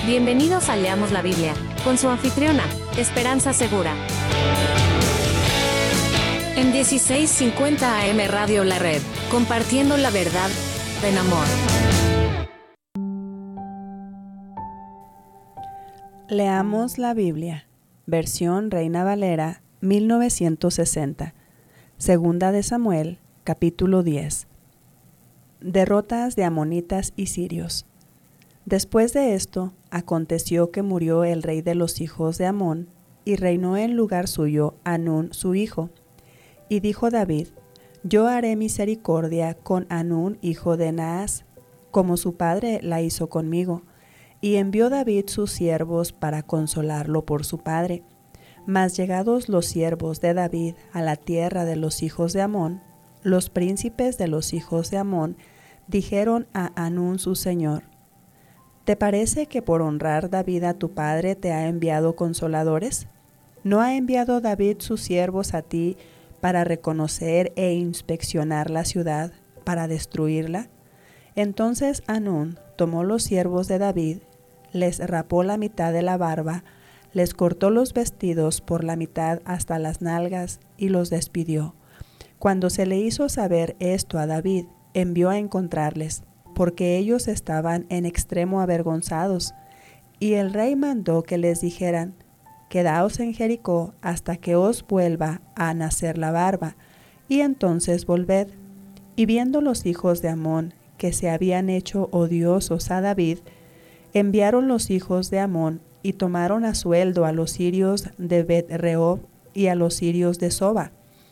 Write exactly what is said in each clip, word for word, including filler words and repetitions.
Bienvenidos a Leamos la Biblia, con su anfitriona, Esperanza Segura. En dieciséis cincuenta A M Radio La Red, compartiendo la verdad en amor. Leamos la Biblia, versión Reina Valera, mil novecientos sesenta. Segunda de Samuel, capítulo diez. Derrotas de amonitas y sirios. Después de esto, aconteció que murió el rey de los hijos de Amón, y reinó en lugar suyo Hanún su hijo. Y dijo David: Yo haré misericordia con Hanún hijo de Naas, como su padre la hizo conmigo. Y envió David sus siervos para consolarlo por su padre. Mas llegados los siervos de David a la tierra de los hijos de Amón, los príncipes de los hijos de Amón dijeron a Hanún su señor: ¿Te parece que por honrar David a tu padre te ha enviado consoladores? ¿No ha enviado David sus siervos a ti para reconocer e inspeccionar la ciudad, para destruirla? Entonces Hanún tomó los siervos de David, les rapó la mitad de la barba, les cortó los vestidos por la mitad hasta las nalgas y los despidió. Cuando se le hizo saber esto a David, envió a encontrarles, porque ellos estaban en extremo avergonzados. Y el rey mandó que les dijeran: Quedaos en Jericó hasta que os vuelva a nacer la barba, y entonces volved. Y viendo los hijos de Amón que se habían hecho odiosos a David, enviaron los hijos de Amón y tomaron a sueldo a los sirios de Bet-rehob y a los sirios de Soba,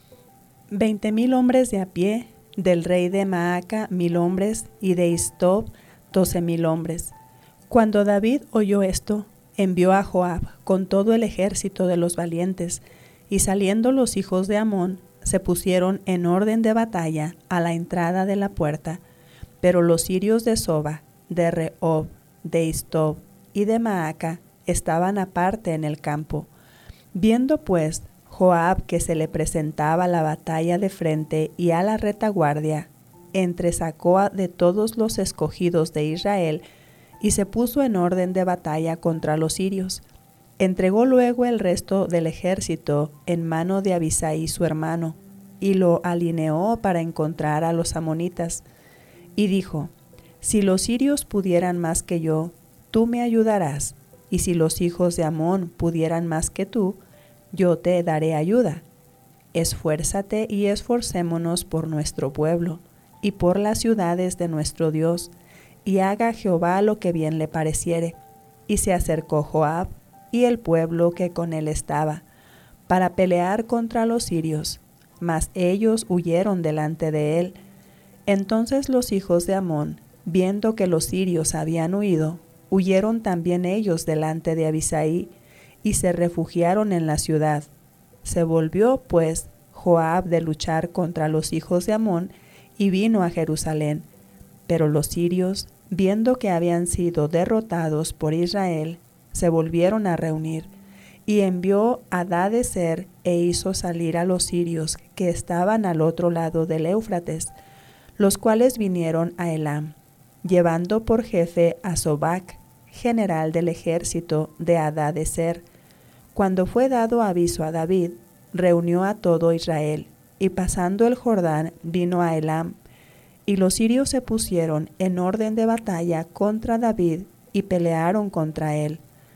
veinte mil hombres de a pie, del rey de Maaca mil hombres, y de Istob doce mil hombres. Cuando David oyó esto, envió a Joab con todo el ejército de los valientes, y saliendo los hijos de Amón, se pusieron en orden de batalla a la entrada de la puerta. Pero los sirios de Soba, de Rehob, de Istob y de Maaca estaban aparte en el campo. Viendo pues Joab que se le presentaba la batalla de frente y a la retaguardia, entresacó de todos los escogidos de Israel y se puso en orden de batalla contra los sirios. Entregó luego el resto del ejército en mano de Abisai su hermano, y lo alineó para encontrar a los amonitas. Y dijo: Si los sirios pudieran más que yo, tú me ayudarás, y si los hijos de Amón pudieran más que tú, yo te daré ayuda. Esfuérzate y esforcémonos por nuestro pueblo, y por las ciudades de nuestro Dios, y haga Jehová lo que bien le pareciere. Y se acercó Joab y el pueblo que con él estaba, para pelear contra los sirios, mas ellos huyeron delante de él. Entonces los hijos de Amón, viendo que los sirios habían huido, huyeron también ellos delante de Abisai, y se refugiaron en la ciudad. Se volvió, pues, Joab de luchar contra los hijos de Amón, y vino a Jerusalén. Pero los sirios, viendo que habían sido derrotados por Israel, se volvieron a reunir, y envió a Hadadezer e hizo salir a los sirios que estaban al otro lado del Éufrates, los cuales vinieron a Elam, llevando por jefe a Sobac, general del ejército de Hadadezer. Cuando fue dado aviso a David, reunió a todo Israel, y pasando el Jordán vino a Elam. Y los sirios se pusieron en orden de batalla contra David, y pelearon contra él.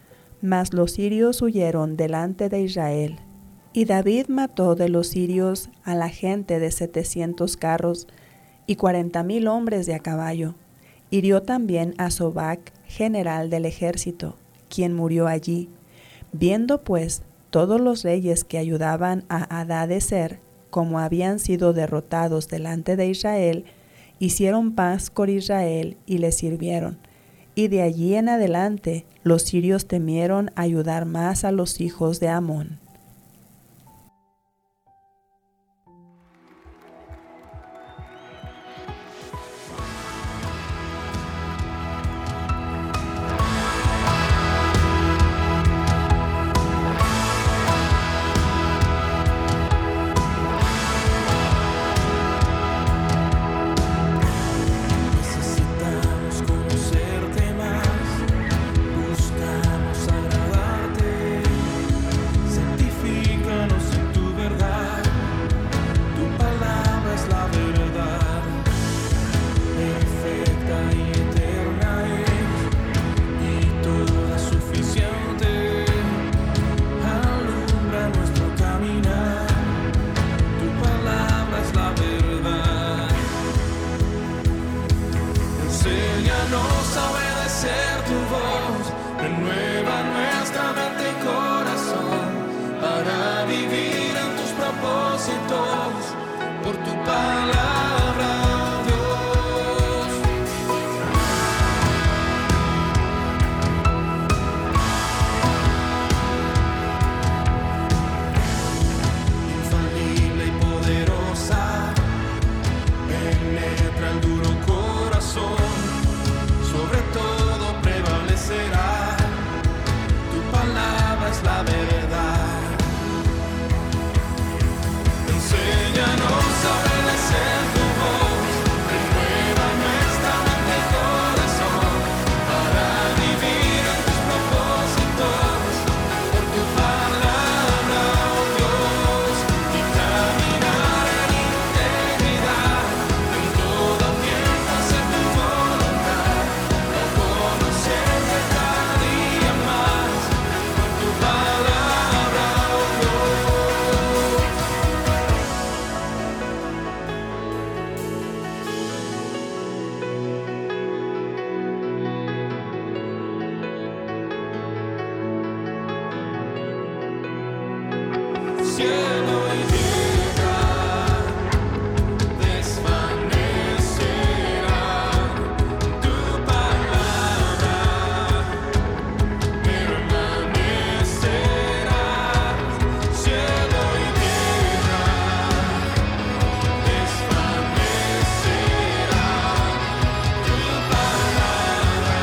Mas los sirios huyeron delante de Israel. Y David mató de los sirios a la gente de setecientos carros, y cuarenta mil hombres de a caballo. Hirió también a Sobac, general del ejército, quien murió allí. Viendo pues todos los reyes que ayudaban a Hadadezer, como habían sido derrotados delante de Israel, hicieron paz con Israel y le sirvieron. Y de allí en adelante los sirios temieron ayudar más a los hijos de Amón. Necesitamos conocerte más, a obedecer tu voz. Renueva nuestra mente y corazón para vivir en tus propósitos por tu palabra, Dios. Infalible y poderosa, penetra el duro corazón, sobre todo prevalecerá. Tu palabra es la verdad. Enséñanos a obedecer tu voz, renueva nuestra mente y corazón para vivir en tus propósitos por tu palabra, oh Dios, y caminar en integridad, en todo tiempo hacer tu voluntad, al conocerte cada día más por tu palabra, oh Dios. Cielo y tierra desvanecerán, tu palabra permanecerá. Cielo y tierra desvanecerán, tu palabra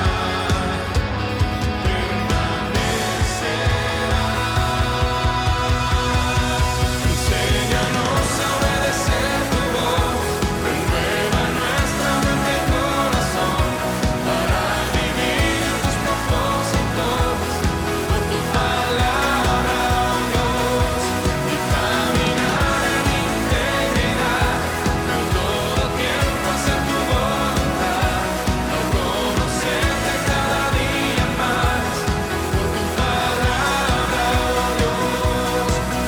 permanecerá. Enséñanos a obedecer tu voz, renueva nuestra mente y corazón para vivir en tus propósitos por tu palabra, oh Dios, y caminar en integridad, en todo tiempo hacer tu voluntad, al conocerte cada día más por tu palabra, oh Dios.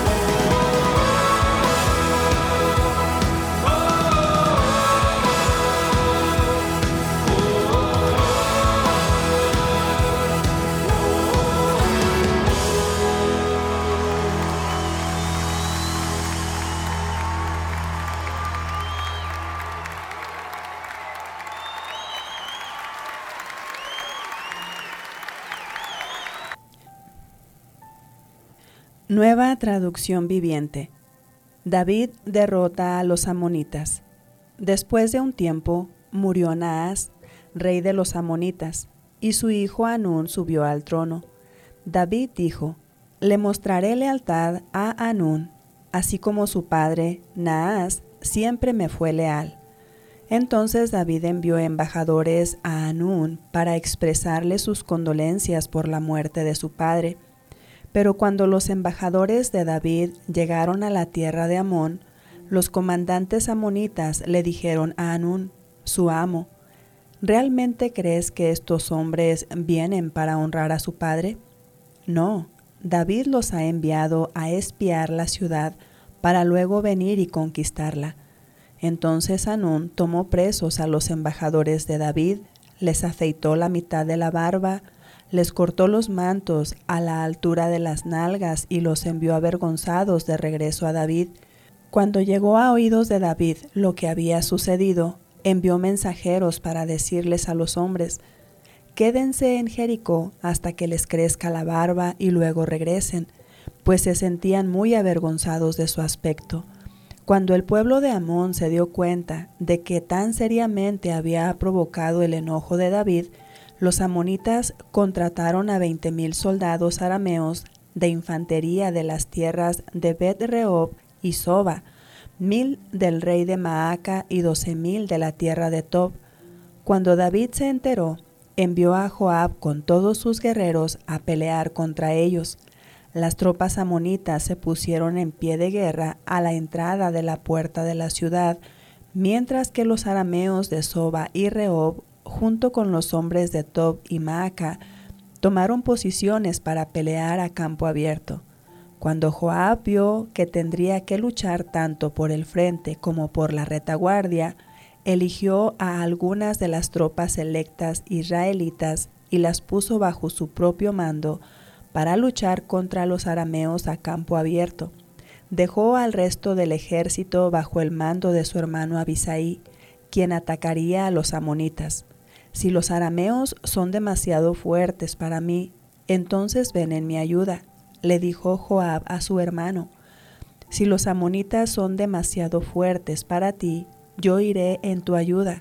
Nueva traducción viviente. David derrota a los amonitas. Después de un tiempo, murió Naas, rey de los amonitas, y su hijo Hanún subió al trono. David dijo: le mostraré lealtad a Hanún, así como su padre, Naas, siempre me fue leal. Entonces David envió embajadores a Hanún para expresarle sus condolencias por la muerte de su padre. Pero cuando los embajadores de David llegaron a la tierra de Amón, los comandantes amonitas le dijeron a Hanún, su amo: ¿realmente crees que estos hombres vienen para honrar a su padre? No, David los ha enviado a espiar la ciudad para luego venir y conquistarla. Entonces Hanún tomó presos a los embajadores de David, les afeitó la mitad de la barba, les cortó los mantos a la altura de las nalgas y los envió avergonzados de regreso a David. Cuando llegó a oídos de David lo que había sucedido, envió mensajeros para decirles a los hombres: quédense en Jericó hasta que les crezca la barba y luego regresen, pues se sentían muy avergonzados de su aspecto. Cuando el pueblo de Amón se dio cuenta de que tan seriamente había provocado el enojo de David, los amonitas contrataron a veinte mil soldados arameos de infantería de las tierras de Bet-rehob y Soba, mil del rey de Maaca y doce mil de la tierra de Tob. Cuando David se enteró, envió a Joab con todos sus guerreros a pelear contra ellos. Las tropas amonitas se pusieron en pie de guerra a la entrada de la puerta de la ciudad, mientras que los arameos de Soba y Rehob, junto con los hombres de Tob y Maaca, tomaron posiciones para pelear a campo abierto. Cuando Joab vio que tendría que luchar tanto por el frente como por la retaguardia, eligió a algunas de las tropas selectas israelitas y las puso bajo su propio mando para luchar contra los arameos a campo abierto. Dejó al resto del ejército bajo el mando de su hermano Abisai, quien atacaría a los amonitas. Si los arameos son demasiado fuertes para mí, entonces ven en mi ayuda, le dijo Joab a su hermano. Si los amonitas son demasiado fuertes para ti, yo iré en tu ayuda.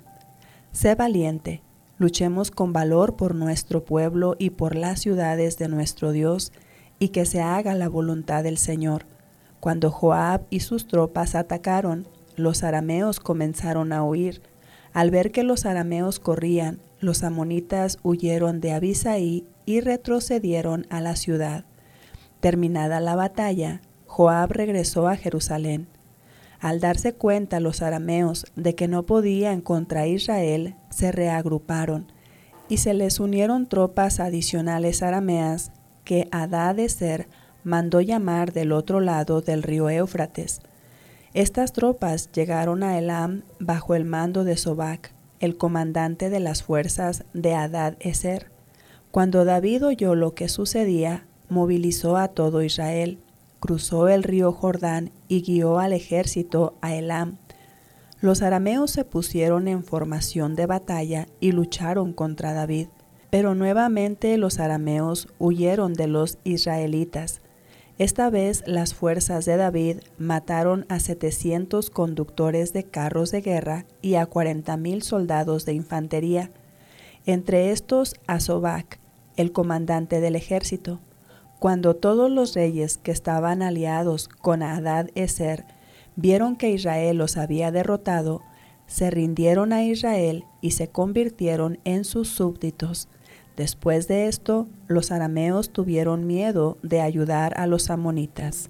Sé valiente, luchemos con valor por nuestro pueblo y por las ciudades de nuestro Dios, y que se haga la voluntad del Señor. Cuando Joab y sus tropas atacaron, los arameos comenzaron a huir. Al ver que los arameos corrían, los amonitas huyeron de Abisai y retrocedieron a la ciudad. Terminada la batalla, Joab regresó a Jerusalén. Al darse cuenta los arameos de que no podían contra Israel, se reagruparon, y se les unieron tropas adicionales arameas que Hadadezer mandó llamar del otro lado del río Éufrates. Estas tropas llegaron a Elam bajo el mando de Sobac, el comandante de las fuerzas de Hadadezer. Cuando David oyó lo que sucedía, movilizó a todo Israel, cruzó el río Jordán y guió al ejército a Elam. Los arameos se pusieron en formación de batalla y lucharon contra David, pero nuevamente los arameos huyeron de los israelitas. Esta vez las fuerzas de David mataron a setecientos conductores de carros de guerra y a cuarenta mil soldados de infantería, entre estos a Sobac, el comandante del ejército. Cuando todos los reyes que estaban aliados con Hadadezer vieron que Israel los había derrotado, se rindieron a Israel y se convirtieron en sus súbditos. Después de esto, los arameos tuvieron miedo de ayudar a los amonitas.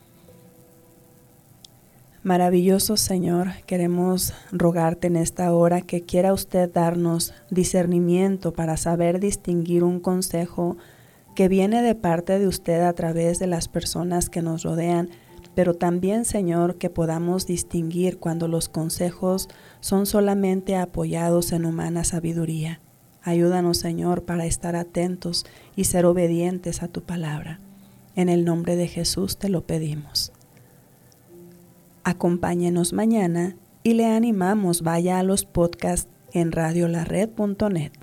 Maravilloso Señor, queremos rogarte en esta hora que quiera usted darnos discernimiento para saber distinguir un consejo que viene de parte de usted a través de las personas que nos rodean, pero también, Señor, que podamos distinguir cuando los consejos son solamente apoyados en humana sabiduría. Ayúdanos, Señor, para estar atentos y ser obedientes a tu palabra. En el nombre de Jesús te lo pedimos. Acompáñenos mañana y le animamos vaya a los podcasts en radio la red punto net.